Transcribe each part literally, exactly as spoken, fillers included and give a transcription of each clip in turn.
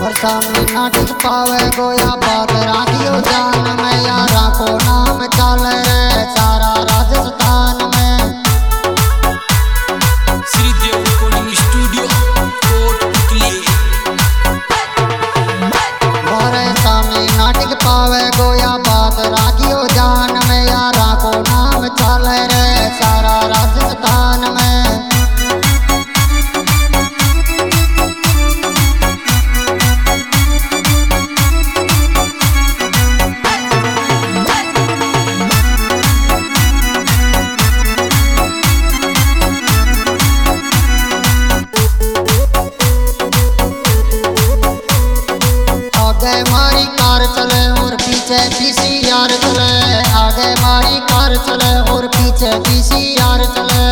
सामने नाटक पावे गोया बात राखियो जान में यारा को नाम चल रे सारा राजस्थान में। Shri Dev recording studio Kotputli. गोरे सामने नाटक पावे गोया बात राखियो जान में यारा को नाम चल रे सारा राजस्थान में। आगे मारी कार चले और पीछे पीसीआर चले, आगे मारी कार चले और पीछे पीसीआर चले।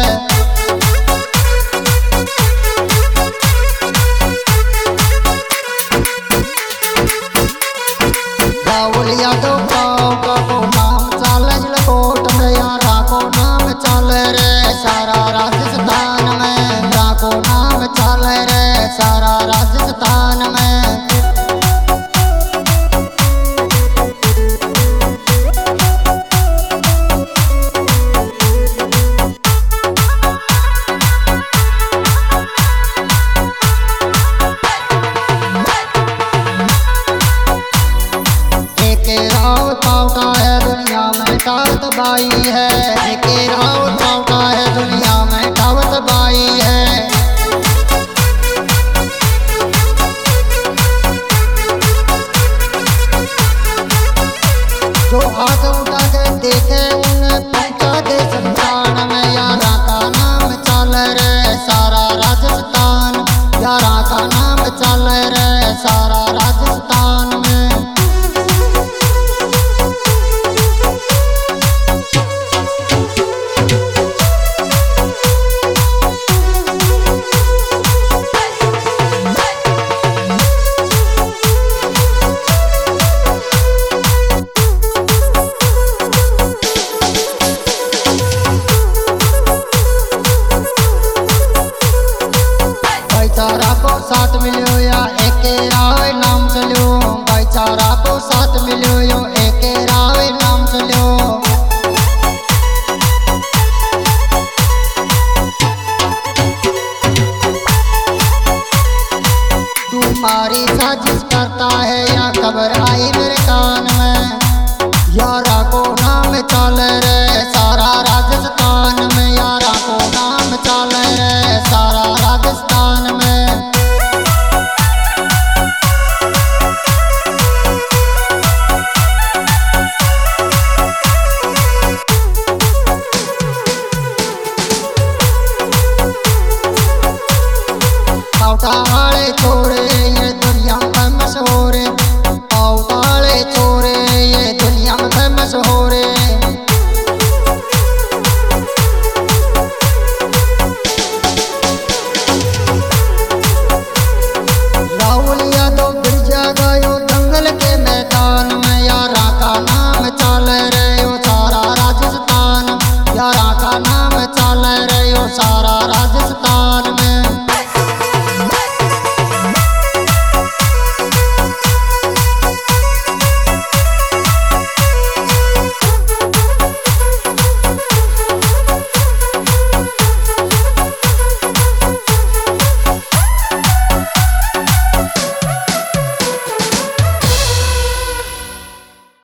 राहुलिया तो पाओ का को नाम चले कोट में यारा को नाम चले रे सारा राजस्थान में, को नाम चले रे सारा राजस्थान में। पावटा है दुनिया में टावत बाई है, एक राव पावटा है दुनिया में टावत बाई है। जो हाथ उठा के देखे उन्हें पहुंचा दे संतान में यारा का नाम चल रे सारा राजस्थान, यारा का नाम चल रे सारा राजस्थान में। भाईचारा को साथ मिलो या एक रावे नाम चलो, भाईचारा को साथ मिलो यो एक रावे नाम चलो। तुम्हारी साजिश करता है या खबर आई मेरे कान में, यारा को नाम चल रे सारा राजस्थान में, यारा को नाम चल रे सारा राजस्थान में।